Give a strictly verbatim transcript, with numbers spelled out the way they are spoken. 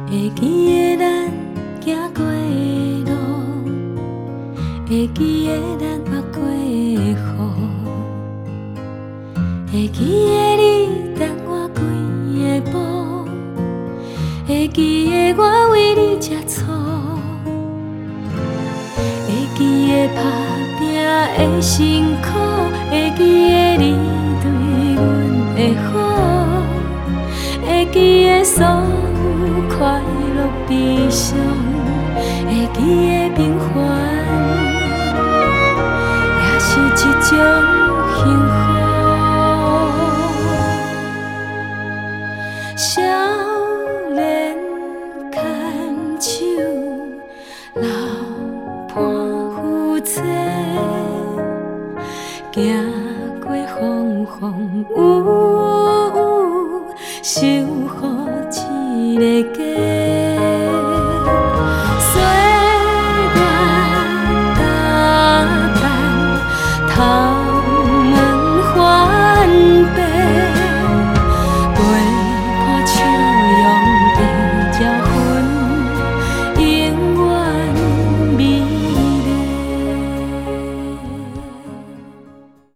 会记得咱行过的路，会记得咱捌过的雨，会记得你等我几个步，会记得我为你吃醋，会记得打拼的辛苦，会记得你对阮的好，会记得所有快乐悲伤，会记得平凡，也是一种幸福。少年牵手，老伴扶助，行过风风雨雨，守护一个